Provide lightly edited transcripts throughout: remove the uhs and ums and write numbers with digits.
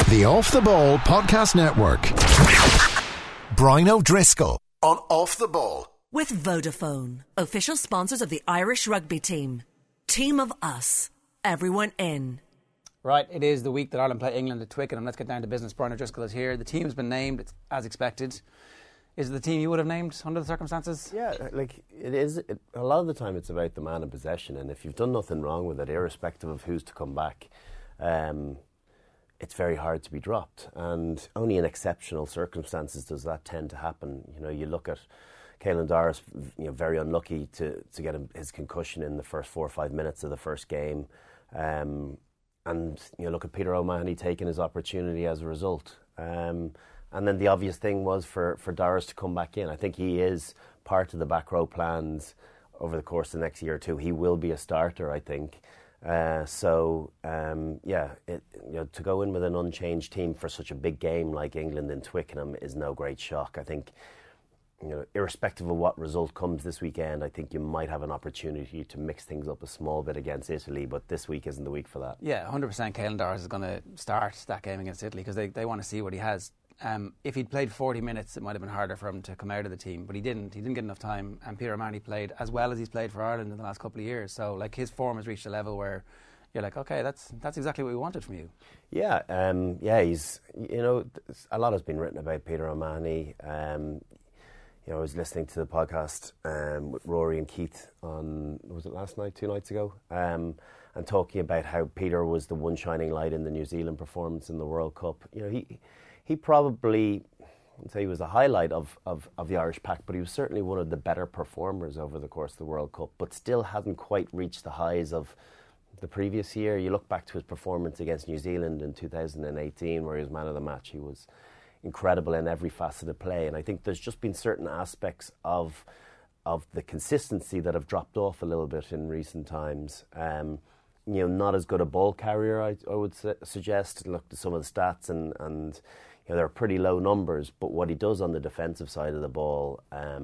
The Off the Ball Podcast Network. Brian O'Driscoll on Off the Ball. With Vodafone, official sponsors of the Irish rugby team. Team of us. Everyone in. Right, it is the week that Ireland play England at Twickenham. Let's get down to business. Brian O'Driscoll is here. The team's been named, it's as expected. Is it the team you would have named under the circumstances? Yeah, like it is. A lot of the time it's about the man in possession, and if you've done nothing wrong with it, irrespective of who's to come back, it's very hard to be dropped. And only in exceptional circumstances does that tend to happen. You know, you look at Caelan Doris, very unlucky to get his concussion in the first 4 or 5 minutes of the first game. And look at Peter O'Mahony taking his opportunity as a result. And then the obvious thing was for Doris to come back in. I think he is part of the back row plans over the course of the next year or two. He will be a starter, I think. To go in with an unchanged team for such a big game like England in Twickenham is no great shock. I think, irrespective of what result comes this weekend, I think you might have an opportunity to mix things up a small bit against Italy, but this week isn't the week for that. Yeah, 100% Caelan Doris is going to start that game against Italy because they want to see what he has. If he'd played 40 minutes, it might have been harder for him to come out of the team, but he didn't. He didn't get enough time, and Peter O'Mahony played as well as he's played for Ireland in the last couple of years. So, his form has reached a level where you're like, okay, that's exactly what we wanted from you. Yeah, he's, a lot has been written about Peter O'Mahony. I was listening to the podcast with Rory and Keith on, was it last night, 2 nights ago, and talking about how Peter was the one shining light in the New Zealand performance in the World Cup. He probably, I'd say he was the highlight of the Irish pack, but he was certainly one of the better performers over the course of the World Cup, but still hadn't quite reached the highs of the previous year. You look back to his performance against New Zealand in 2018, where he was man of the match. He was incredible in every facet of play, and I think there's just been certain aspects of the consistency that have dropped off a little bit in recent times. Not as good a ball carrier, I would suggest. Looked at some of the stats and they're pretty low numbers, but what he does on the defensive side of the ball,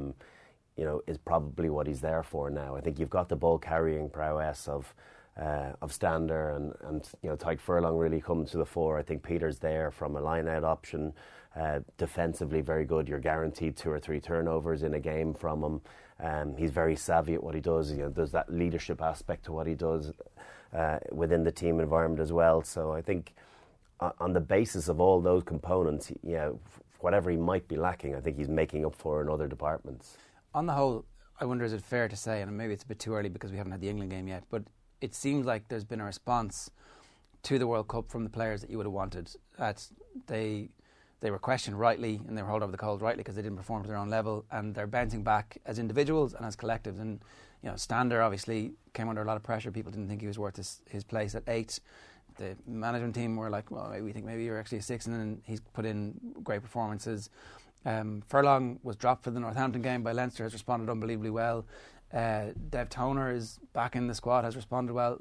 is probably what he's there for now. I think you've got the ball carrying prowess of Stander and Tadhg Furlong really come to the fore. I think Peter's there from a line-out option, defensively very good. You're guaranteed 2 or 3 turnovers in a game from him. He's very savvy at what he does. There's that leadership aspect to what he does within the team environment as well. So I think on the basis of all those components, whatever he might be lacking, I think he's making up for in other departments. On the whole, I wonder, is it fair to say, and maybe it's a bit too early because we haven't had the England game yet, but it seems like there's been a response to the World Cup from the players that you would have wanted. That they were questioned rightly and they were hauled over the coals rightly because they didn't perform to their own level, and they're bouncing back as individuals and as collectives. And Stander obviously came under a lot of pressure. People didn't think he was worth his place at 8. The management team were like, well, we think maybe you're actually a 6, and then he's put in great performances. Furlong was dropped for the Northampton game by Leinster, has responded unbelievably well. Dev Toner is back in the squad, has responded well.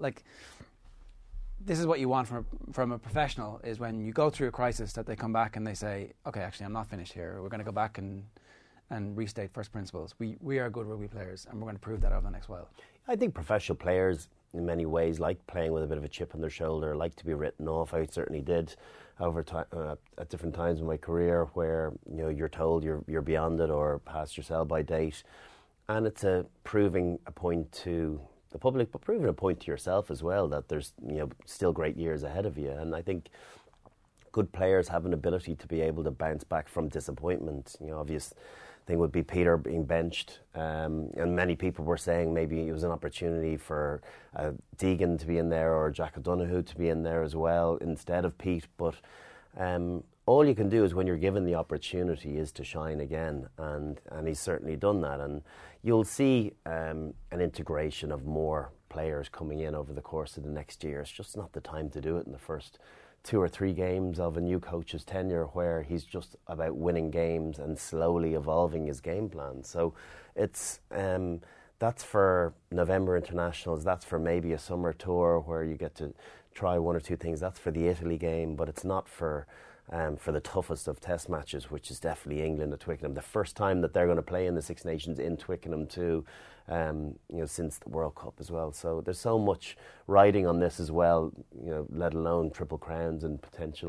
This is what you want from a professional, is when you go through a crisis that they come back and they say, okay, actually I'm not finished here. We're going to go back and restate first principles. We are good rugby players, and we're going to prove that over the next while. I think professional players in many ways like playing with a bit of a chip on their shoulder, like to be written off. I certainly did over time at different times in my career where you're told you're beyond it or past your sell-by date, and it's proving a point to the public, but proving a point to yourself as well that there's still great years ahead of you. And I think good players have an ability to be able to bounce back from disappointment. Obvious thing would be Peter being benched, and many people were saying maybe it was an opportunity for Deegan to be in there or Jack O'Donoghue to be in there as well instead of Pete. But all you can do is when you're given the opportunity is to shine again, and he's certainly done that. And you'll see an integration of more players coming in over the course of the next year. It's just not the time to do it in the first 2 or 3 games of a new coach's tenure, where he's just about winning games and slowly evolving his game plan. So it's that's for November internationals, that's for maybe a summer tour where you get to try 1 or 2 things, that's for the Italy game, but it's not for the toughest of test matches, which is definitely England at Twickenham. The first time that they're going to play in the Six Nations in Twickenham too, since the World Cup as well. So there's so much riding on this as well, let alone Triple Crowns and potential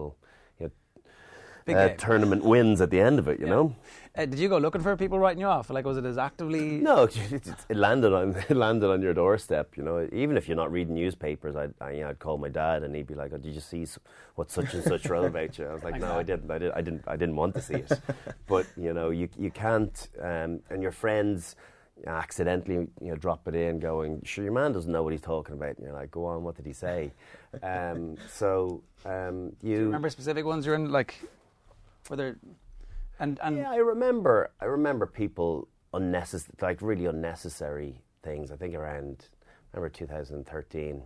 tournament wins at the end of it, you know. Did you go looking for people writing you off? Like, was it as actively? No, it landed on your doorstep. You know, even if you're not reading newspapers, I'd call my dad and he'd be like, "Oh, did you see what such and such wrote about you?" I was like, "No, I didn't. I didn't want to see it." But you know, you can't, and your friends accidentally drop it in, going, "Sure, your man doesn't know what he's talking about." And you're like, "Go on, what did he say?" Do you remember specific ones you're in, like, were there? And yeah, I remember people really unnecessary things. I think around 2013,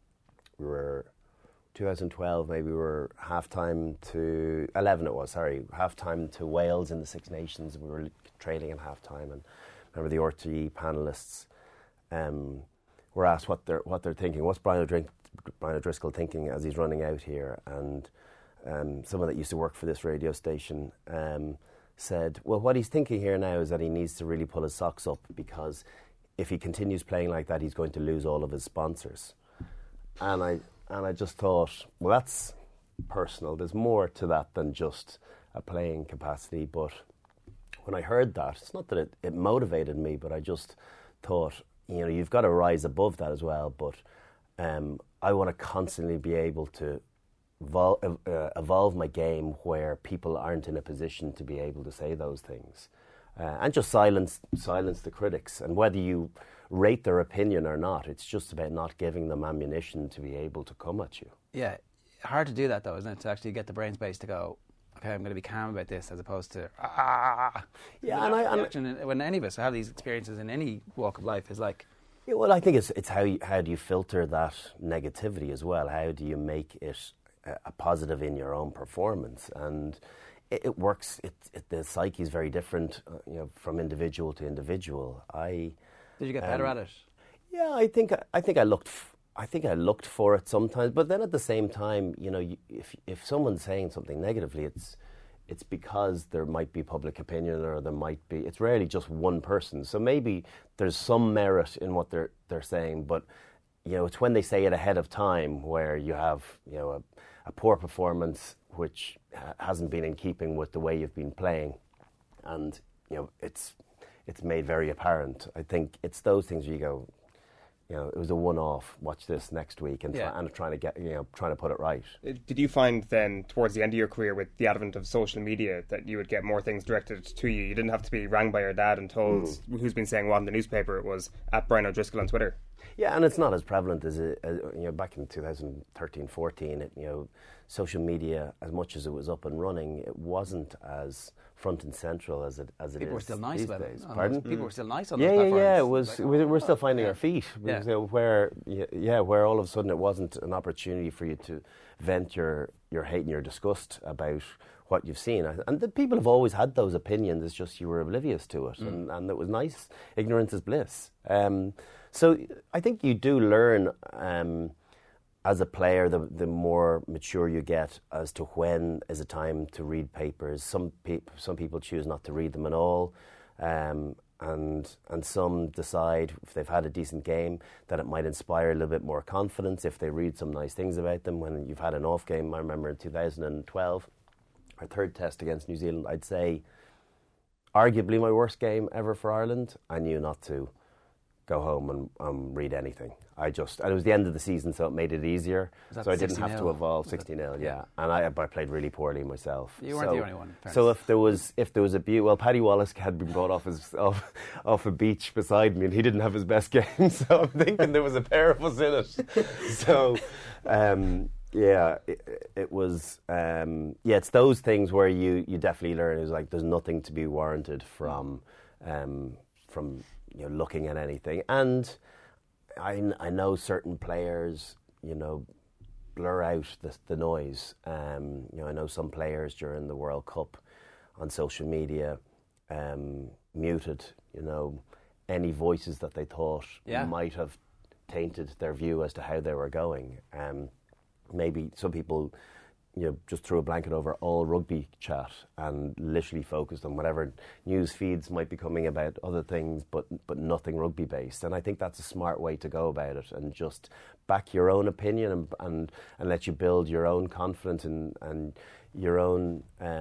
2012 maybe, we were halftime to 11. It was halftime to Wales in the Six Nations. We were trailing at halftime, and I remember the RTE panelists were asked what they're thinking. What's Brian O'Driscoll thinking as he's running out here? And someone that used to work for this radio station said, well, what he's thinking here now is that he needs to really pull his socks up, because if he continues playing like that, he's going to lose all of his sponsors. And I just thought, well, that's personal. There's more to that than just a playing capacity. But when I heard that, it's not that it motivated me, but I just thought, you've got to rise above that as well. But I want to constantly be able to evolve my game where people aren't in a position to be able to say those things, and just silence the critics. And whether you rate their opinion or not, it's just about not giving them ammunition to be able to come at you. Yeah, hard to do that though, isn't it? To actually get the brain space to go, okay, I'm going to be calm about this, as opposed to Yeah, when any of us have these experiences in any walk of life, is like. Yeah, well, I think it's how do you filter that negativity as well? How do you make it a positive in your own performance? And it works. The psyche is very different, from individual to individual. Did you get better at it? Yeah, I think I looked for it sometimes, but then at the same time, if someone's saying something negatively, it's because there might be public opinion, or it's rarely just one person. So maybe there's some merit in what they're saying, but it's when they say it ahead of time where you have a poor performance which hasn't been in keeping with the way you've been playing, and it's made very apparent. I think it's those things where you go, it was a one-off. Watch this next week, and trying to put it right. Did you find then, towards the end of your career, with the advent of social media, that you would get more things directed to you? You didn't have to be rang by your dad and told who's been saying what in the newspaper. It was at Brian O'Driscoll on Twitter. Yeah, and it's not as prevalent as back in 2013-14. Social media, as much as it was up and running, it wasn't as front and central as it is. People were still nice about it. Pardon? People were still nice on those platforms. Yeah. It was. We're still finding our feet. Where all of a sudden it wasn't an opportunity for you to vent your hate and your disgust about what you've seen. And the people have always had those opinions. It's just you were oblivious to it, and it was nice. Ignorance is bliss. So I think you do learn as a player, the more mature you get as to when is a time to read papers. Some people choose not to read them at all, and some decide, if they've had a decent game, that it might inspire a little bit more confidence if they read some nice things about them. When you've had an off game, I remember in 2012, our third test against New Zealand, I'd say arguably my worst game ever for Ireland. I knew not to go home and read anything. And it was the end of the season, so it made it easier. So I didn't have to evolve. 60-0, yeah. And I played really poorly myself. You weren't the only one. So if there was a Paddy Wallace had been brought off a beach beside me, and he didn't have his best game. So I'm thinking there was a pair of us in it. So it was. It's those things where you definitely learn. Is like there's nothing to be warranted from looking at anything. And I know certain players, blur out the noise. I know some players during the World Cup on social media muted, any voices that they thought might have tainted their view as to how they were going. Maybe some people just threw a blanket over all rugby chat and literally focused on whatever news feeds might be coming about other things, but nothing rugby based. And I think that's a smart way to go about it, and just back your own opinion and let you build your own confidence and your own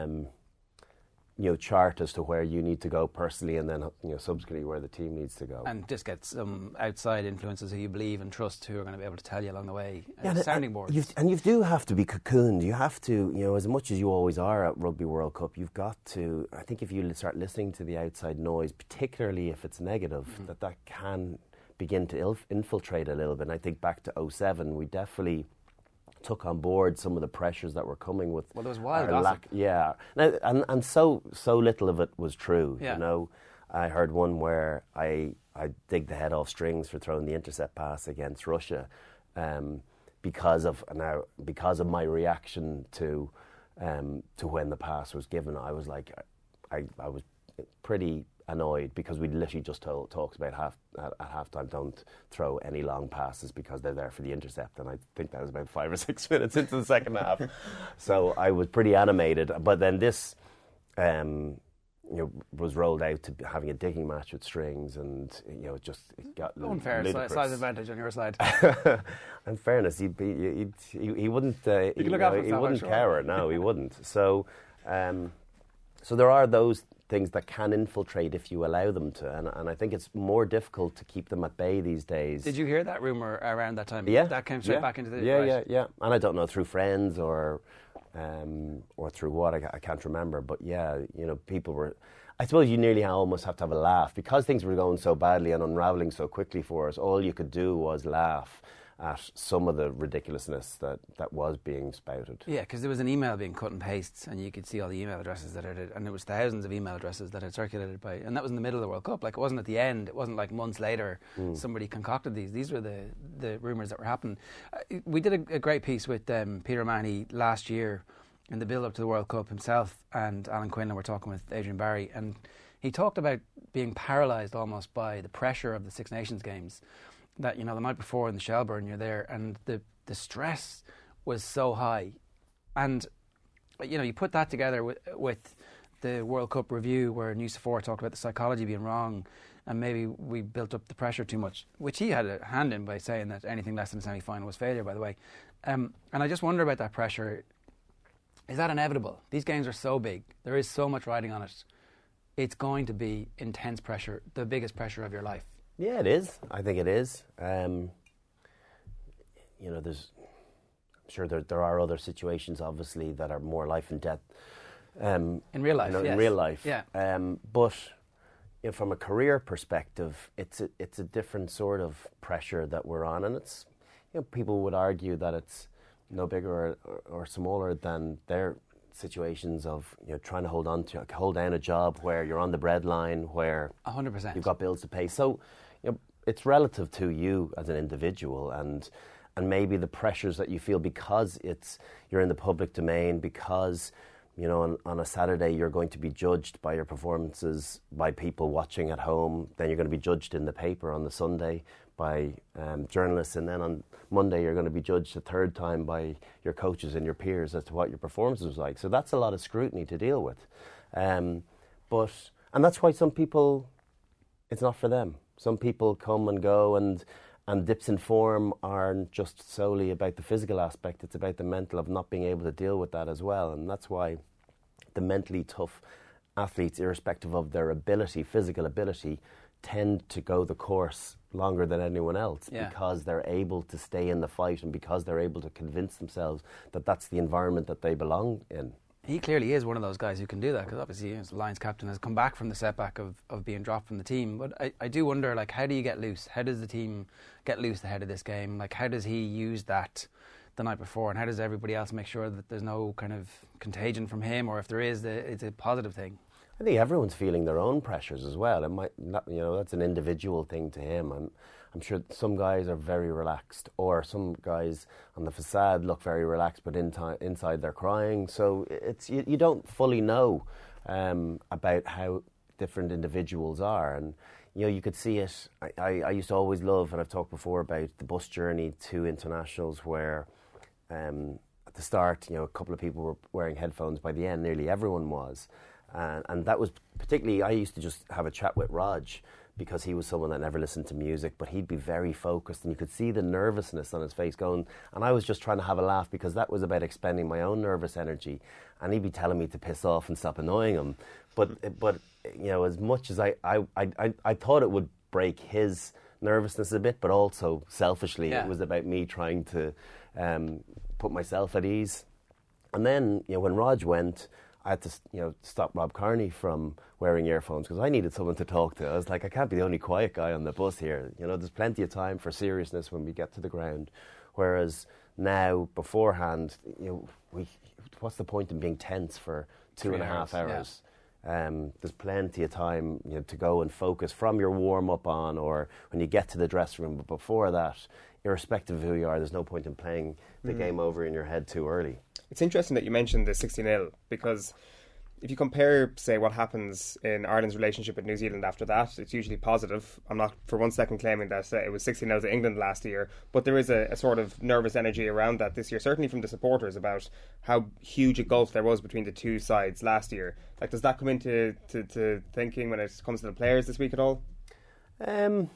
chart as to where you need to go personally, and then subsequently where the team needs to go. And just get some outside influences who you believe and trust, who are going to be able to tell you along the way. Sounding boards. You do have to be cocooned. You have to, as much as you always are at Rugby World Cup, you've got to. I think if you start listening to the outside noise, particularly if it's negative, that can begin to infiltrate a little bit. And I think back to 2007, we definitely took on board some of the pressures that were coming with. Well, there was wild gossip. Yeah, and so little of it was true. Yeah. I heard one where I dig the head off strings for throwing the intercept pass against Russia, because of my reaction to when the pass was given. I was like, I was pretty annoyed because we literally just talked about at halftime, don't throw any long passes because they're there for the intercept, and I think that was about 5 or 6 minutes into the second half. So I was pretty animated, but then this was rolled out to having a digging match with strings, and it got unfair size advantage on your side. In fairness, he wouldn't he wouldn't care. No, he wouldn't. So there are those things that can infiltrate if you allow them to, and I think it's more difficult to keep them at bay these days. Did you hear that rumour around that time? Yeah. That came straight back into the... Yeah. And I don't know, through friends or through what, I can't remember, but people were... I suppose you nearly almost have to have a laugh. Because things were going so badly and unravelling so quickly for us, all you could do was laugh at some of the ridiculousness that was being spouted. Yeah, because there was an email being cut and pasted, and you could see all the email addresses that had, and it was thousands of email addresses that had circulated and that was in the middle of the World Cup. Like, it wasn't at the end. It wasn't like months later somebody concocted these. These were the rumours that were happening. We did a great piece with Peter O'Mahony last year in the build-up to the World Cup. Himself and Alan Quinlan were talking with Adrian Barry, and he talked about being paralysed almost by the pressure of the Six Nations games. That, the night before in the Shelbourne, you're there, and the stress was so high. And, you put that together with the World Cup review where Nusa 4 talked about the psychology being wrong, and maybe we built up the pressure too much, which he had a hand in by saying that anything less than a semi-final was failure, by the way. And I just wonder about that pressure. Is that inevitable? These games are so big. There is so much riding on it. It's going to be intense pressure, the biggest pressure of your life. Yeah, it is. I think it is. I'm sure there are other situations, obviously, that are more life and death. In real life, yes. In real life. Yeah. But from a career perspective, it's a different sort of pressure that we're on, and it's people would argue that it's no bigger or smaller than their situations of trying to hold down a job where you're on the breadline, where 100% you've got bills to pay. So it's relative to you as an individual, and maybe the pressures that you feel because you're in the public domain, because on a Saturday you're going to be judged by your performances by people watching at home, then you're going to be judged in the paper on the Sunday by journalists, and then on Monday you're going to be judged a third time by your coaches and your peers as to what your performance was like. So that's a lot of scrutiny to deal with. And that's why some people, it's not for them. Some people come and go, and dips in form aren't just solely about the physical aspect, it's about the mental of not being able to deal with that as well. And that's why the mentally tough athletes, irrespective of their physical ability, tend to go the course longer than anyone else, because they're able to stay in the fight, and because they're able to convince themselves that that's the environment that they belong in. He clearly is one of those guys who can do that, because obviously as the Lions captain has come back from the setback of being dropped from the team. But I do wonder, how do you get loose? How does the team get loose ahead of this game? How does he use that the night before, and how does everybody else make sure that there's no kind of contagion from him, or if there is, it's a positive thing? I think everyone's feeling their own pressures as well. It might not, that's an individual thing to him. I'm sure some guys are very relaxed, or some guys on the facade look very relaxed, but inside they're crying. So it's you don't fully know about how different individuals are, and you could see it. I used to always love, and I've talked before about the bus journey to internationals, where at the start, a couple of people were wearing headphones. By the end, nearly everyone was. And that was particularly, I used to just have a chat with Rog because he was someone that never listened to music, but he'd be very focused, and you could see the nervousness on his face going, and I was just trying to have a laugh because that was about expending my own nervous energy, and he'd be telling me to piss off and stop annoying him. But you know, as much as I thought it would break his nervousness a bit, but also selfishly it was about me trying to put myself at ease. And then, you know, when Rog went, I had to, you know, stop Rob Kearney from wearing earphones because I needed someone to talk to. I was like, I can't be the only quiet guy on the bus here. You know, there's plenty of time for seriousness when we get to the ground. Whereas now, beforehand, you know, what's the point in being tense for 2.5 hours? There's plenty of time, you know, to go and focus from your warm-up on, or when you get to the dressing room. But before that, irrespective of who you are, there's no point in playing the game over in your head too early. It's interesting that you mentioned the 60-0, because if you compare, say, what happens in Ireland's relationship with New Zealand after that, it's usually positive. I'm not for one second claiming that it was 60-0 to England last year, but there is a sort of nervous energy around that this year, certainly from the supporters, about how huge a gulf there was between the two sides last year. Like, does that come into to thinking when it comes to the players this week at all? No,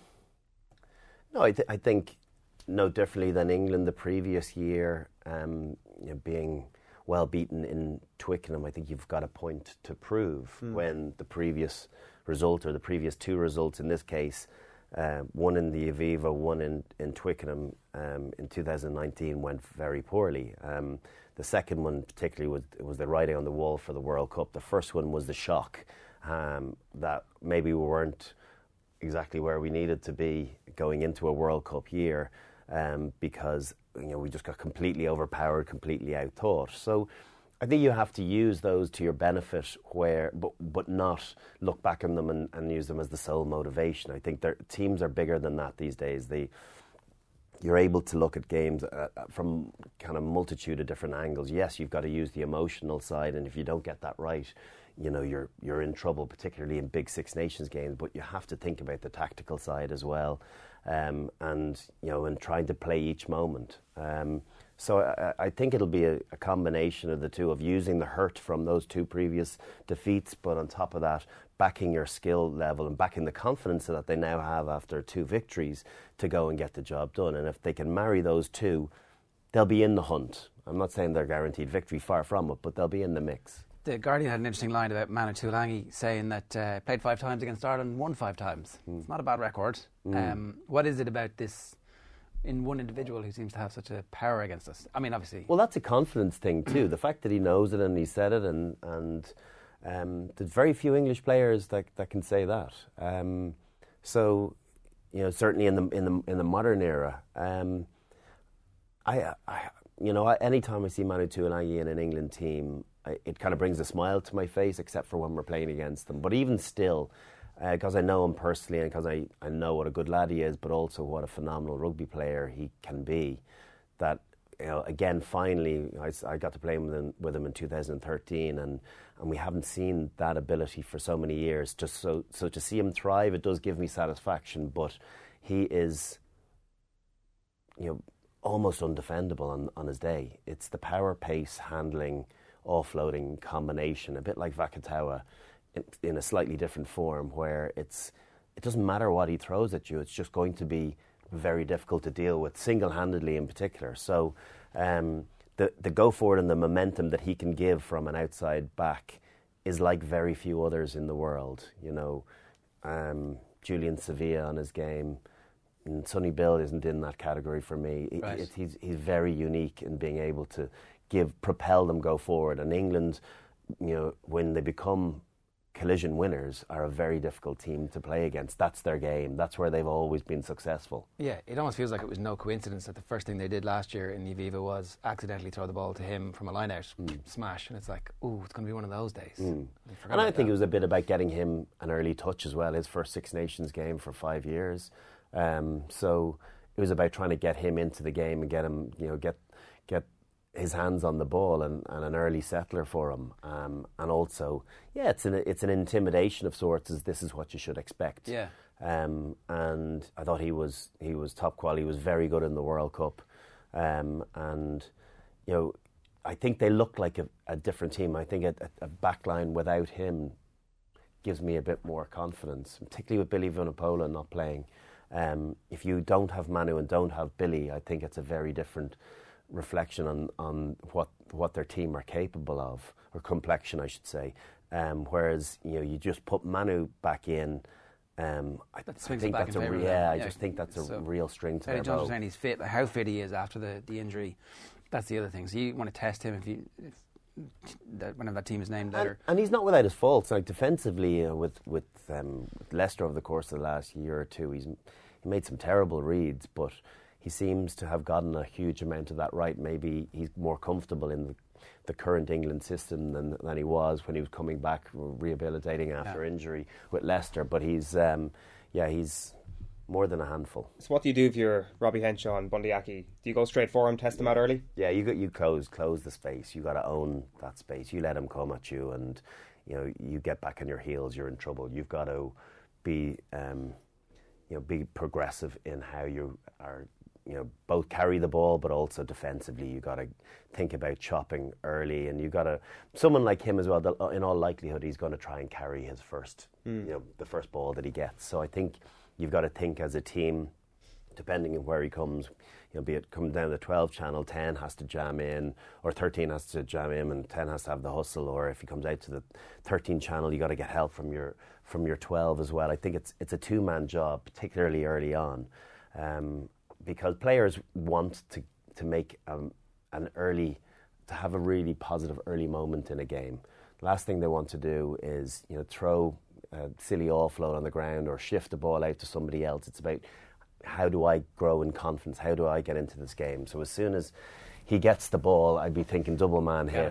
I think no differently than England the previous year, you know, being well beaten in Twickenham. I think you've got a point to prove when the previous result, or the previous two results in this case, one in the Aviva, one in Twickenham in 2019, went very poorly. The second one particularly was the writing on the wall for the World Cup. The first one was the shock that maybe we weren't exactly where we needed to be going into a World Cup year, because, you know, we just got completely overpowered, completely outthought. So I think you have to use those to your benefit, but not look back on them and use them as the sole motivation. I think teams are bigger than that these days. You're able to look at games from kind of multitude of different angles. Yes, you've got to use the emotional side, and if you don't get that right, you know, you're in trouble, particularly in big Six Nations games. But you have to think about the tactical side as well, and you know, and trying to play each moment. So I think it'll be a combination of the two, of using the hurt from those two previous defeats, but on top of that, backing your skill level and backing the confidence that they now have after 2 victories to go and get the job done. And if they can marry those two, they'll be in the hunt. I'm not saying they're guaranteed victory, far from it, but they'll be in the mix. The Guardian had an interesting line about Manu Tuilagi, saying that played 5 times against Ireland, won 5 times. It's not a bad record. What is it about this in one individual who seems to have such a power against us? I mean, obviously. Well, that's a confidence thing too. The fact that he knows it and he said it, and there's very few English players that can say that. So, you know, certainly in the modern era, anytime I see Manu Tuilagi in an England team, it kind of brings a smile to my face, except for when we're playing against them. But even still, because I know him personally and because I know what a good lad he is, but also what a phenomenal rugby player he can be, that, you know, again, finally, I got to play with him in 2013, and we haven't seen that ability for so many years. Just so to see him thrive, it does give me satisfaction. But he is, you know, almost undefendable on his day. It's the power, pace, handling, offloading combination, a bit like Vakatawa, in a slightly different form, where it doesn't matter what he throws at you, it's just going to be very difficult to deal with, single-handedly in particular. So the go forward and the momentum that he can give from an outside back is like very few others in the world. You know, Julian Sevilla on his game, and Sonny Bill isn't in that category for me. Right. He's very unique in being able to propel them go forward. And England, you know, when they become collision winners, are a very difficult team to play against. That's their game. That's where they've always been successful. Yeah, it almost feels like it was no coincidence that the first thing they did last year in the Aviva was accidentally throw the ball to him from a line-out smash, and it's like, ooh, it's going to be one of those days. And I think it was a bit about getting him an early touch as well, his first Six Nations game for 5 years. So it was about trying to get him into the game and get him, you know, get his hands on the ball and an early settler for him. And also, yeah, it's an intimidation of sorts, as this is what you should expect. Yeah. And I thought he was top quality. He was very good in the World Cup. And, you know, I think they look like a different team. I think a backline without him gives me a bit more confidence, particularly with Billy Vunipola not playing. If you don't have Manu and don't have Billy, I think it's a very different reflection on what their team are capable of, or complexion, I should say. Whereas you just put Manu back in. I think that's I just think that's a real string to their bow. John's saying he's fit. How fit he is after the injury, that's the other thing. So you want to test him whenever that team is named later. And he's not without his faults. Like defensively, with Leicester over the course of the last year or two, he made some terrible reads, but he seems to have gotten a huge amount of that right. Maybe he's more comfortable in the current England system than he was when he was coming back, rehabilitating after injury with Leicester. But he's more than a handful. So what do you do if you're Robbie Henshaw and Bundy Aki? Do you go straight for him, test him out early? Yeah, you close the space. You got to own that space. You let him come at you, and you get back on your heels, you're in trouble. You've got to be be progressive in how you are. Both carry the ball, but also defensively, you got to think about chopping early, and you got to someone like him as well. In all likelihood, he's going to try and carry his first, the first ball that he gets. So I think you've got to think as a team, depending on where he comes. Be it coming down the 12 channel, 10 has to jam in, or 13 has to jam in, and 10 has to have the hustle. Or if he comes out to the 13 channel, you got to get help from your 12 as well. I think it's a two-man job, particularly early on. Because players want to make to have a really positive early moment in a game. Last thing they want to do is throw a silly offload on the ground or shift the ball out to somebody else. It's about, how do I grow in confidence? How do I get into this game? So as soon as he gets the ball, I'd be thinking double man hit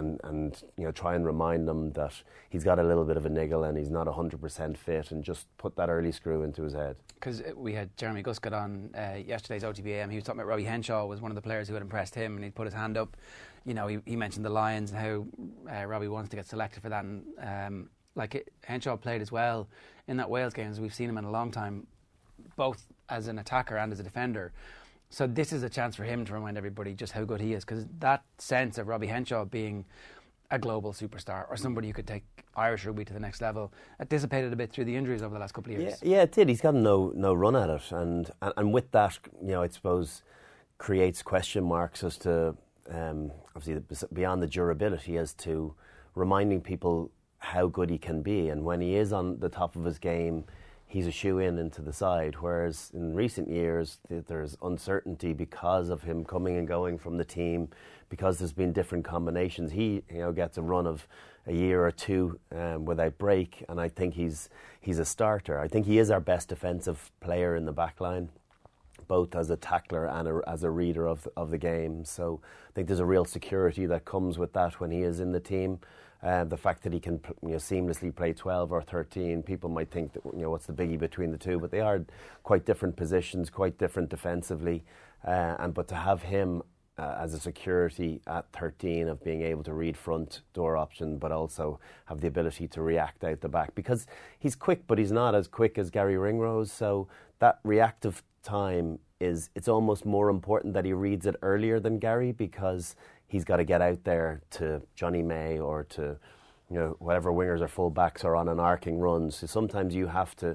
and try and remind them that he's got a little bit of a niggle and he's not 100% fit, and just put that early screw into his head. Because we had Jeremy Guscott on yesterday's OTBAM. He was talking about Robbie Henshaw was one of the players who had impressed him, and he'd put his hand up. He mentioned the Lions and how Robbie wants to get selected for that. And Henshaw played as well in that Wales game as we've seen him in a long time, both as an attacker and as a defender. So this is a chance for him to remind everybody just how good he is, because that sense of Robbie Henshaw being a global superstar or somebody who could take Irish rugby to the next level, it dissipated a bit through the injuries over the last couple of years. Yeah, it did. He's got no run at it, and with that, I suppose, creates question marks as to obviously beyond the durability, as to reminding people how good he can be, and when he is on the top of his game, he's a shoe-in into the side, whereas in recent years there's uncertainty because of him coming and going from the team, because there's been different combinations. He gets a run of a year or two without break, and I think he's a starter. I think he is our best defensive player in the back line, both as a tackler and as a reader of the game. So I think there's a real security that comes with that when he is in the team. The fact that he can seamlessly play 12 or 13, people might think that what's the biggie between the two, but they are quite different positions, quite different defensively. But to have him as a security at 13 of being able to read front door option, but also have the ability to react out the back, because he's quick, but he's not as quick as Gary Ringrose. So that reactive time it's almost more important that he reads it earlier than Gary, because he's got to get out there to Johnny May or to whatever wingers or full-backs are on an arcing run. So sometimes you have to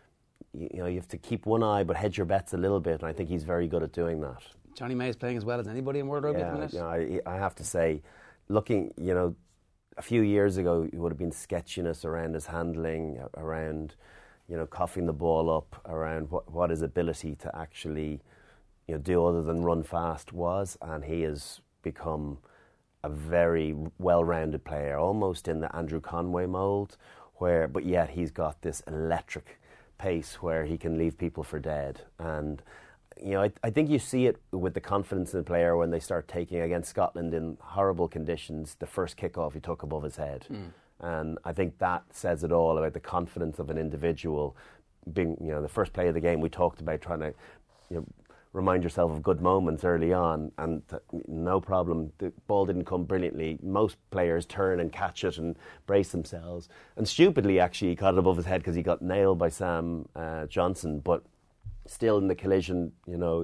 keep one eye but hedge your bets a little bit, and I think he's very good at doing that. Johnny May is playing as well as anybody in World Rugby at the minute. I have to say, looking, a few years ago, he would have been sketchiness around his handling, around, coughing the ball up, around what his ability to actually, do other than run fast was, and he has become a very well-rounded player, almost in the Andrew Conway mould, but yet he's got this electric pace where he can leave people for dead. And I think you see it with the confidence in the player when they start taking, against Scotland in horrible conditions, the first kick-off he took above his head. And I think that says it all about the confidence of an individual. Being, the first play of the game, we talked about trying to, remind yourself of good moments early on, and no problem. The ball didn't come brilliantly. Most players turn and catch it and brace themselves. And stupidly, actually, he caught it above his head because he got nailed by Sam Johnson, but still in the collision,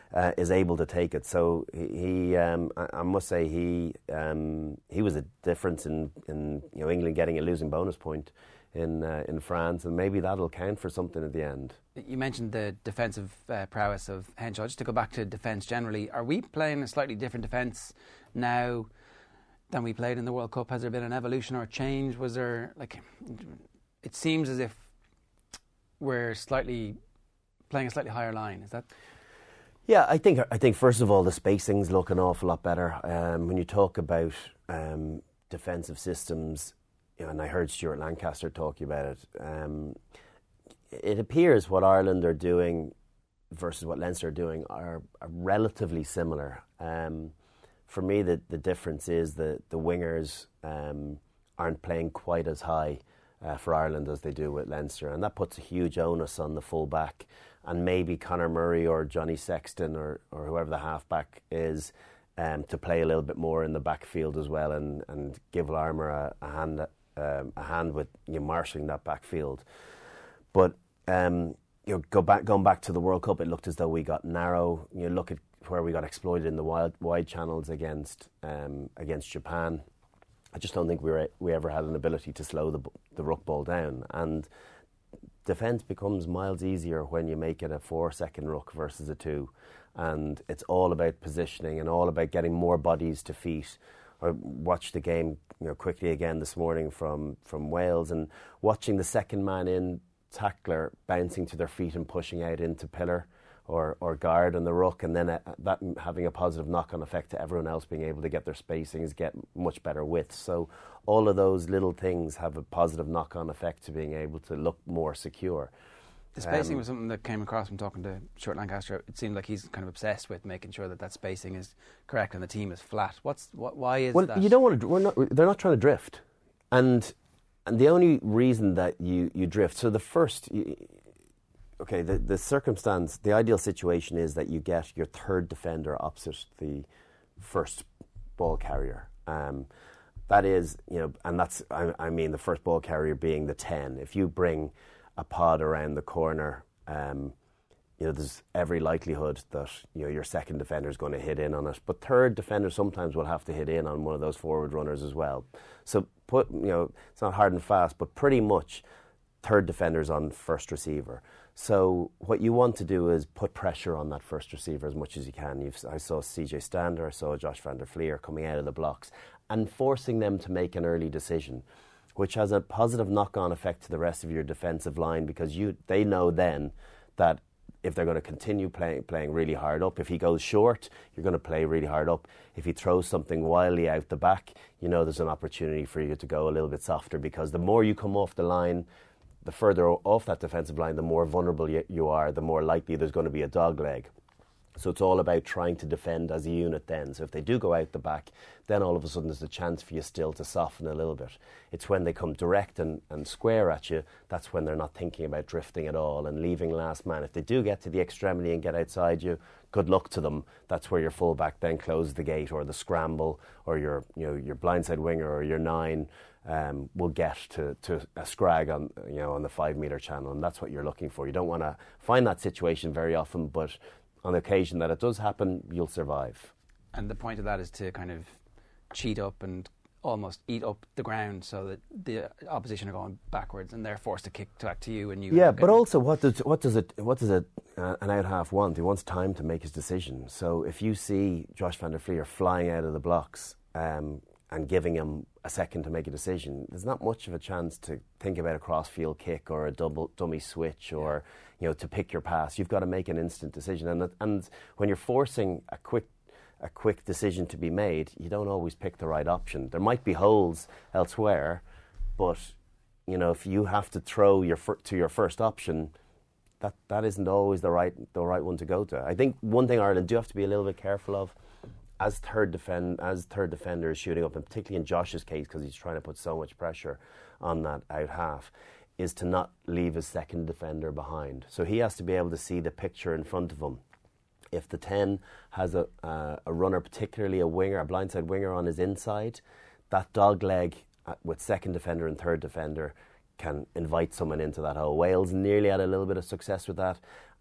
is able to take it. So I must say he was a difference in England getting a losing bonus point in France, and maybe that'll count for something at the end. You mentioned the defensive prowess of Henshaw. Just to go back to defence generally, are we playing a slightly different defence now than we played in the World Cup? Has there been an evolution or a change? Was there, it seems as if we're playing a slightly higher line. Is that? Yeah, I think first of all the spacing's look an awful lot better. When you talk about defensive systems, and I heard Stuart Lancaster talking about it, it appears what Ireland are doing versus what Leinster are doing are relatively similar. For me, the difference is that the wingers aren't playing quite as high for Ireland as they do with Leinster, and that puts a huge onus on the full-back, and maybe Conor Murray or Johnny Sexton or whoever the half-back is to play a little bit more in the backfield as well, and give Larmour a hand with marshalling that backfield. But going back to the World Cup, it looked as though we got narrow. You look at where we got exploited in the wide channels against Japan. I just don't think we ever had an ability to slow the ruck ball down, and defence becomes miles easier when you make it a 4-second ruck versus a 2, and it's all about positioning and all about getting more bodies to feet. I watched the game quickly again this morning from Wales, and watching the second man in tackler bouncing to their feet and pushing out into pillar or guard on the ruck, and then that having a positive knock-on effect to everyone else being able to get their spacings, get much better width. So all of those little things have a positive knock-on effect to being able to look more secure. The spacing was something that came across from talking to Stuart Lancaster. It seemed like he's kind of obsessed with making sure that spacing is correct and the team is flat. Why is that? Well, you don't want to. They're not trying to drift, and the only reason that you drift. So the first. The circumstance, the ideal situation is that you get your third defender opposite the first ball carrier. That is, and that's, I mean, the first ball carrier being the 10. If you bring a pod around the corner, there's every likelihood that your second defender is going to hit in on it. But third defender sometimes will have to hit in on one of those forward runners as well. So it's not hard and fast, but pretty much third defender's on first receiver. So what you want to do is put pressure on that first receiver as much as you can. I saw CJ Stander, I saw Josh van der Fleer coming out of the blocks and forcing them to make an early decision, which has a positive knock-on effect to the rest of your defensive line, because they know then that if they're going to continue playing really hard up, if he goes short, you're going to play really hard up. If he throws something wildly out the back, there's an opportunity for you to go a little bit softer, because the more you come off the line, the further off that defensive line, the more vulnerable you are, the more likely there's going to be a dog leg. So it's all about trying to defend as a unit then. So if they do go out the back, then all of a sudden there's a chance for you still to soften a little bit. It's when they come direct and square at you, that's when they're not thinking about drifting at all and leaving last man. If they do get to the extremity and get outside you, good luck to them. That's where your fullback then closes the gate, or the scramble, or your blindside winger or your 9 will get to a scrag on the 5 metre channel, and that's what you're looking for. You don't want to find that situation very often, but on the occasion that it does happen, you'll survive. And the point of that is to kind of cheat up and almost eat up the ground, so that the opposition are going backwards and they're forced to kick back to you. And you. Yeah, but also what does an out half want? He wants time to make his decision. So if you see Josh van der Fleer flying out of the blocks and giving him a second to make a decision, there's not much of a chance to think about a cross-field kick or a dummy switch or to pick your pass. You've got to make an instant decision, and when you're forcing a quick decision to be made, you don't always pick the right option. There might be holes elsewhere, but if you have to throw to your first option, that isn't always the right one to go to. I think one thing Ireland do have to be a little bit careful of, as third defender is shooting up, and particularly in Josh's case because he's trying to put so much pressure on that out half, is to not leave his second defender behind. So he has to be able to see the picture in front of him. If the 10 has a runner, particularly a winger, a blindside winger on his inside, that dog leg with second defender and third defender can invite someone into that hole. Wales nearly had a little bit of success with that,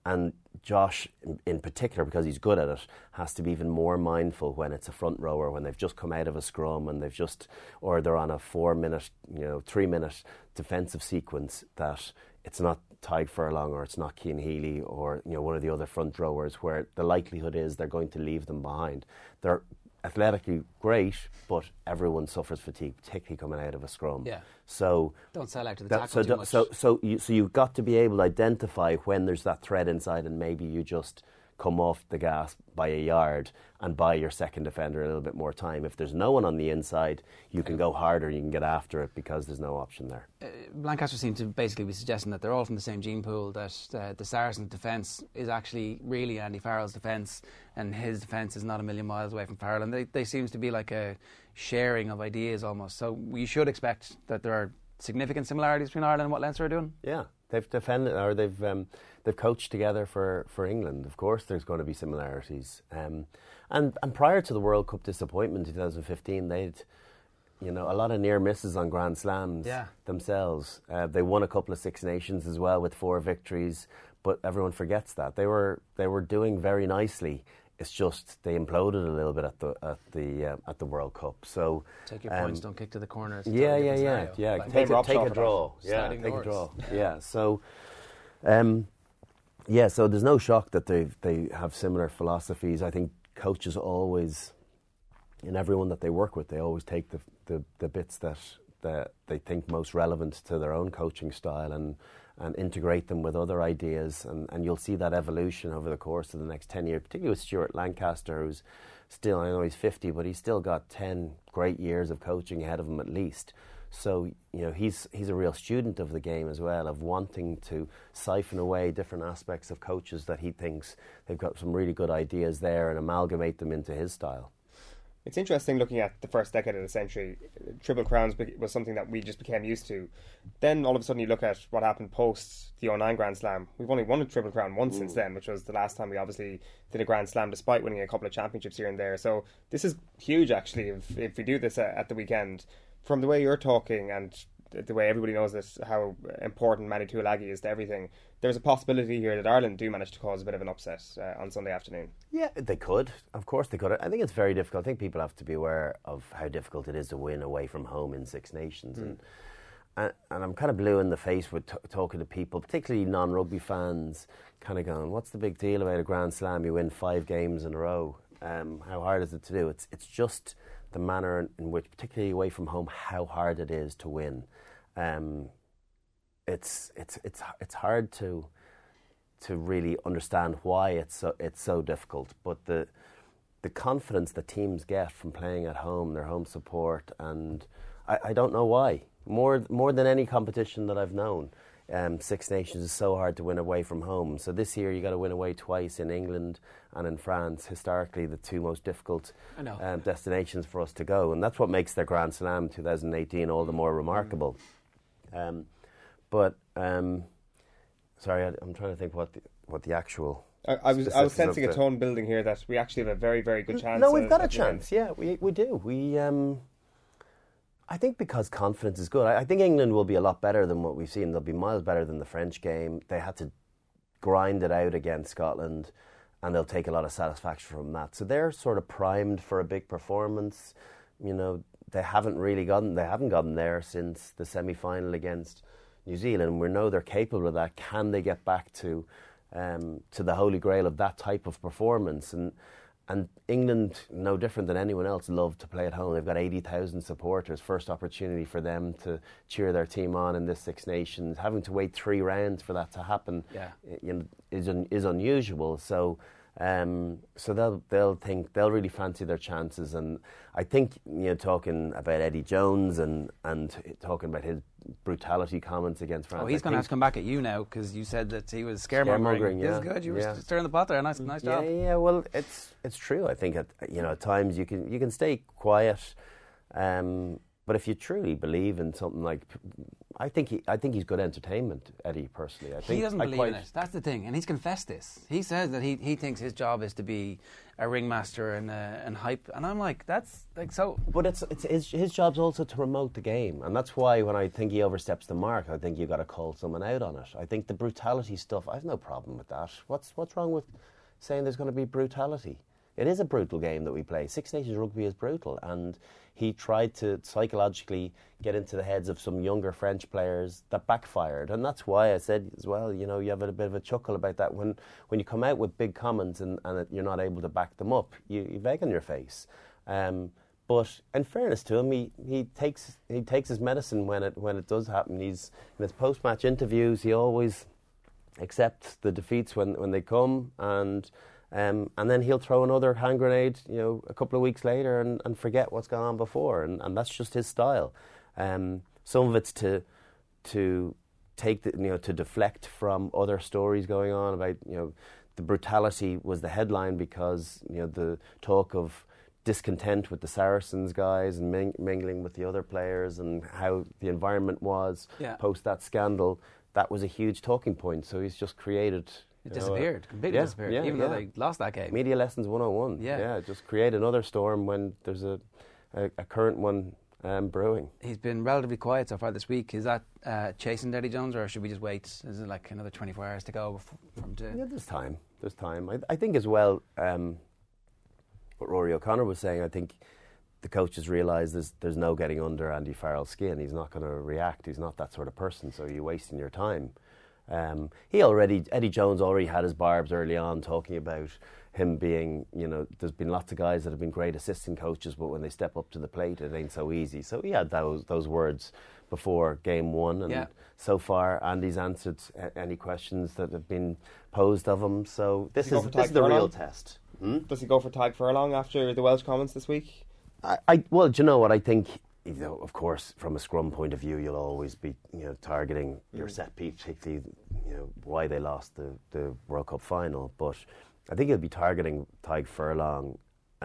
And Josh, in particular, because he's good at it, has to be even more mindful when it's a front rower, when they've just come out of a scrum and or they're on a 4-minute, 3-minute defensive sequence, that it's not Tadhg Furlong or it's not Cian Healy or one of the other front rowers, where the likelihood is they're going to leave them behind. They're athletically great, but everyone suffers fatigue, particularly coming out of a scrum. Yeah. So don't sell out to the tackle too much. So you've got to be able to identify when there's that threat inside, and maybe you just come off the gas by a yard and buy your second defender a little bit more time. If there's no one on the inside, you can go harder, you can get after it because there's no option there. Lancaster seem to basically be suggesting that they're all from the same gene pool, that the Saracens' defence is actually really Andy Farrell's defence, and his defence is not a million miles away from Farrell, and they seems to be like a sharing of ideas almost. So we should expect that there are significant similarities between Ireland and what Leinster are doing. Yeah, they've defended, or they've coached together for England. Of course, there's going to be similarities. And prior to the World Cup disappointment in 2015, they'd a lot of near misses on Grand Slams themselves. They won a couple of Six Nations as well with 4 victories, but everyone forgets that they were doing very nicely. It's just they imploded a little bit at the World Cup. So take your points, don't kick to the corners. Yeah. Like take a draw. Yeah, take a draw. Yeah. So, so there's no shock that they have similar philosophies. I think coaches always, in everyone that they work with, they always take the bits that they think most relevant to their own coaching style and integrate them with other ideas, and you'll see that evolution over the course of the next 10 years, particularly with Stuart Lancaster, who's still, I know he's 50, but he's still got 10 great years of coaching ahead of him at least. So, he's a real student of the game as well, of wanting to siphon away different aspects of coaches that he thinks they've got some really good ideas there and amalgamate them into his style. It's interesting looking at the first decade of the century. Triple Crowns was something that we just became used to. Then all of a sudden you look at what happened post the 2009 Grand Slam. We've only won a Triple Crown once since then, which was the last time we obviously did a Grand Slam, despite winning a couple of championships here and there. So this is huge, actually, if we do this at the weekend. From the way you're talking and the way everybody knows this, how important Manu Tuilagi is to everything, there's a possibility here that Ireland do manage to cause a bit of an upset on Sunday afternoon. Yeah, they could. Of course they could. I think it's very difficult. I think people have to be aware of how difficult it is to win away from home in Six Nations. And I'm kind of blue in the face with talking to people, particularly non-rugby fans, kind of going, what's the big deal about a Grand Slam? You win 5 games in a row. How hard is it to do? It's just the manner in which, particularly away from home, how hard it is to win. It's hard to really understand why it's so difficult, but the confidence that teams get from playing at home, their home support, and I don't know why. More than any competition that I've known, Six Nations is so hard to win away from home. So this year you got to win away twice in England and in France. Historically, the 2 most difficult destinations for us to go, and that's what makes their Grand Slam 2018 all the more remarkable. Sorry, I'm trying to think what the actual. I was sensing a tone building here that we actually have a very, very good chance. No, we've got a chance. Yeah, we do. I think because confidence is good. I think England will be a lot better than what we've seen. They'll be miles better than the French game. They had to grind it out against Scotland, and they'll take a lot of satisfaction from that. So they're sort of primed for a big performance. They haven't gotten there since the semi-final against New Zealand. We know they're capable of that. Can they get back to the holy grail of that type of performance? And England, no different than anyone else, love to play at home. They've got 80,000 supporters. First opportunity for them to cheer their team on in this Six Nations. Having to wait 3 rounds for that to happen is unusual. So they'll really fancy their chances. And I think talking about Eddie Jones and talking about his brutality comments against France. Oh, he's going to have to come back at you now because you said that he was scaremongering. Yeah. This is good. You were stirring the pot there. Nice job. Yeah. Well, it's true. I think at times you can stay quiet, But if you truly believe in something like, I think he's good entertainment, Eddie, personally. I think he doesn't believe in it. That's the thing, and he's confessed this. He says that he thinks his job is to be a ringmaster and hype, and I'm like, that's like so. But it's his job's also to promote the game, and that's why when I think he oversteps the mark, I think you've got to call someone out on it. I think the brutality stuff, I've no problem with that. What's wrong with saying there's going to be brutality? It is a brutal game that we play. Six Nations rugby is brutal, and he tried to psychologically get into the heads of some younger French players that backfired, and that's why I said as well, you know, you have a bit of a chuckle about that when you come out with big comments and you're not able to back them up, you egg on your face. But in fairness to him, he takes his medicine when it does happen. He's in his post-match interviews, he always accepts the defeats when they come, and then he'll throw another hand grenade, you know, a couple of weeks later and forget what's gone on before, and that's just his style. Some of it's to take to deflect from other stories going on about, you know, the brutality was the headline because, you know, the talk of discontent with the Saracens guys and mingling with the other players and how the environment was post that scandal. That was a huge talking point. So he's just created. It disappeared, completely disappeared, even though they lost that game. Media lessons 101. Yeah, just create another storm when there's a current one brewing. He's been relatively quiet so far this week. Is that chasing Eddie Jones, or should we just wait? Is it like another 24 hours to go from today? Yeah, there's time. There's time. I think as well, what Rory O'Connor was saying, I think the coaches realise there's no getting under Andy Farrell's skin. He's not going to react. He's not that sort of person, so you're wasting your time. Eddie Jones already had his barbs early on, talking about him being, you know, there's been lots of guys that have been great assistant coaches, but when they step up to the plate, it ain't so easy. So he had those words before game one, and so far Andy's answered any questions that have been posed of him. So this is the real test. Does he go for Tadhg Furlong after the Welsh comments this week? Well, do you know what I think? You know, of course, from a scrum point of view, you'll always be, you know, targeting your set piece, particularly, you know, why they lost the World Cup final. But I think he'll be targeting Tadhg Furlong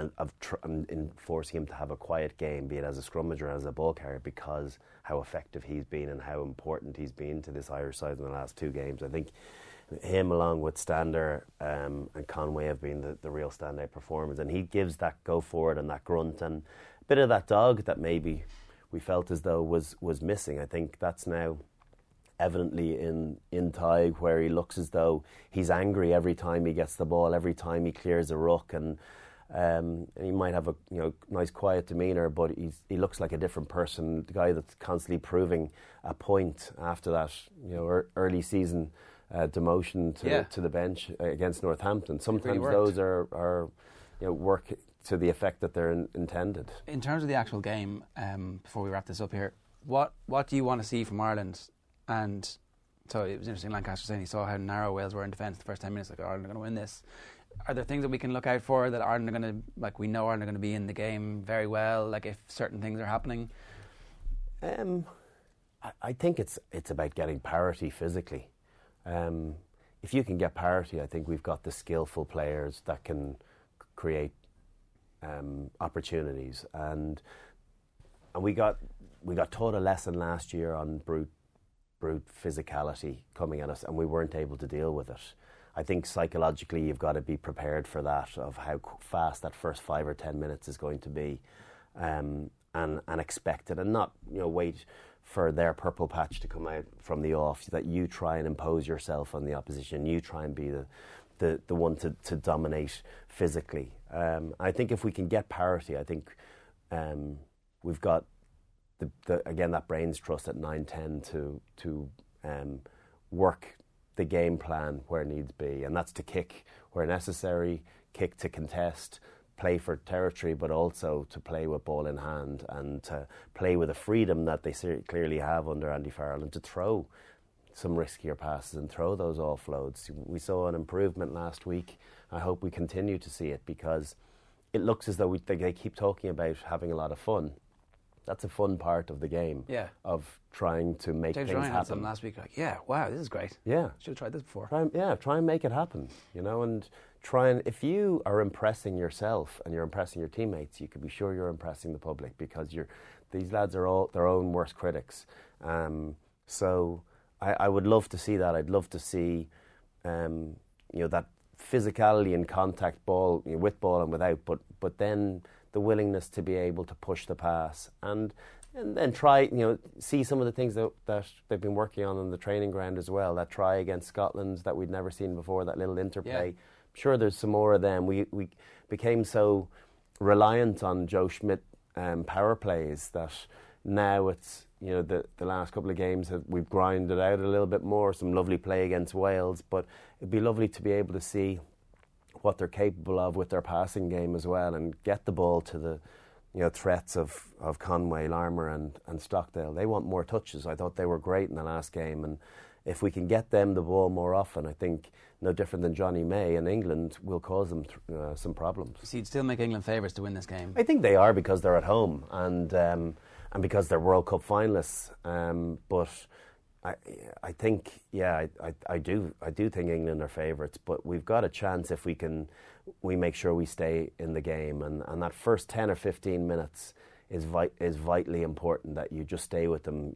and forcing him to have a quiet game, be it as a scrummager or as a ball carrier, because how effective he's been and how important he's been to this Irish side in the last two games. I think him, along with Stander and Conway, have been the real standout performers, and he gives that go forward and that grunt and bit of that dog that maybe we felt as though was missing. I think that's now evidently in Tadhg, where he looks as though he's angry every time he gets the ball, every time he clears a ruck, and he might have a, you know, nice quiet demeanour, but he looks like a different person, the guy that's constantly proving a point after that, you know, early season demotion to the bench against Northampton. Sometimes those are you know, work to the effect that they're intended. In terms of the actual game, before we wrap this up here, what do you want to see from Ireland? And so it was interesting, Lancaster saying he saw how narrow Wales were in defence the first 10 minutes, like, Ireland are going to win this. Are there things that we can look out for that Ireland are going to, like, we know Ireland are going to be in the game very well, like if certain things are happening? I think it's about getting parity physically. If you can get parity, I think we've got the skillful players that can create opportunities, and we got taught a lesson last year on brute physicality coming at us, and we weren't able to deal with it. I think psychologically you've got to be prepared for that, of how fast that first 5 or 10 minutes is going to be, and expect it, and not, you know, wait for their purple patch to come out from the off, that you try and impose yourself on the opposition, you try and be the one to dominate physically. I think if we can get parity, I think we've got again that brains trust at 9-10 to work the game plan where it needs be, and that's to kick where necessary, kick to contest, play for territory, but also to play with ball in hand and to play with the freedom that they clearly have under Andy Farrell, and to throw some riskier passes and throw those offloads. We saw an improvement last week. I hope we continue to see it, because it looks as though they keep talking about having a lot of fun. That's a fun part of the game, of trying to make James things Ryan happen. had some last week, like, wow, this is great. Yeah. Should have tried this before. Try and make it happen, you know, and if you are impressing yourself and you're impressing your teammates, you can be sure you're impressing the public, because These lads are all their own worst critics. So I would love to see that. I'd love to see that physicality and contact ball, with ball and without, but then the willingness to be able to push the pass and then try, see some of the things that they've been working on the training ground as well. That try against Scotland that we'd never seen before, that little interplay. Yeah. I'm sure there's some more of them. We became so reliant on Joe Schmidt power plays that now it's, the last couple of games we've grinded out a little bit more. Some lovely play against Wales, but it'd be lovely to be able to see what they're capable of with their passing game as well, and get the ball to the threats of Conway, Larmour and Stockdale. They want more touches. I thought they were great in the last game, and if we can get them the ball more often, I think no different than Johnny May in England will cause them some problems. So you'd still make England favourites to win this game? I think they are, because they're at home and because they're World Cup finalists. But I think, I do think England are favourites, but we've got a chance if we make sure we stay in the game, and that first 10 or 15 minutes is vitally important, that you just stay with them.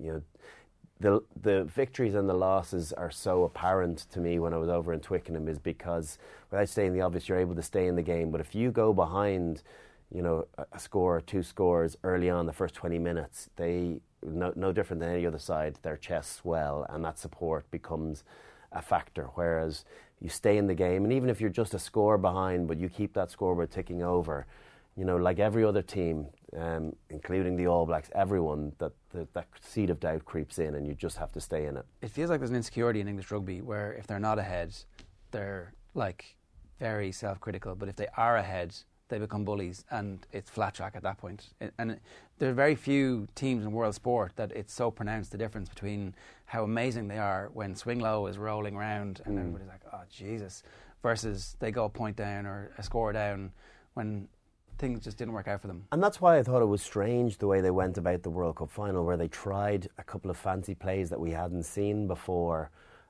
The victories and the losses are so apparent to me when I was over in Twickenham, is because without stating the obvious, you're able to stay in the game, but if you go behind a score or two scores early on, the first 20 minutes, they no different than any other side, their chests swell, and that support becomes a factor. Whereas you stay in the game, and even if you're just a score behind, but you keep that scoreboard ticking over, like every other team, including the All Blacks, everyone, that seed of doubt creeps in, and you just have to stay in it. It feels like there's an insecurity in English rugby where if they're not ahead, they're very self-critical, but if they are ahead, they become bullies, and it's flat track at that point. And there are very few teams in world sport that it's so pronounced, the difference between how amazing they are when swing low is rolling around and everybody's like, oh Jesus, versus they go a point down or a score down when things just didn't work out for them. And that's why I thought it was strange the way they went about the World Cup final, where they tried a couple of fancy plays that we hadn't seen before,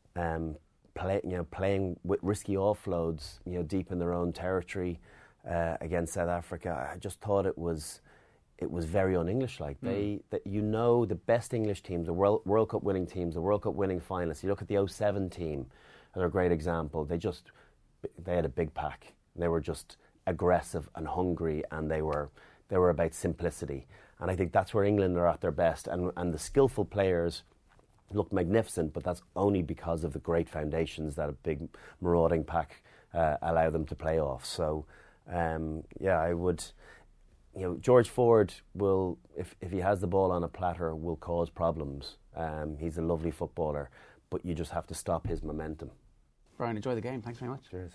playing with risky offloads, deep in their own territory. Against South Africa, I just thought it was very un-English-like. The best English teams, the World Cup winning teams, the World Cup winning finalists. You look at the 2007 team, they're a great example. They had a big pack. They were just aggressive and hungry, and they were about simplicity. And I think that's where England are at their best. And the skillful players look magnificent, but that's only because of the great foundations that a big marauding pack allow them to play off. So. I would. George Ford will, if he has the ball on a platter, will cause problems. He's a lovely footballer, but you just have to stop his momentum. Brian, enjoy the game. Thanks very much. Cheers.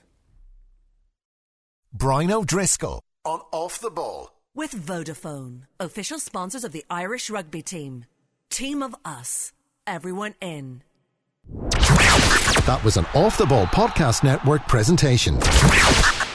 Brian O'Driscoll on Off the Ball. With Vodafone, official sponsors of the Irish rugby team. Team of us. Everyone in. That was an Off the Ball Podcast Network presentation.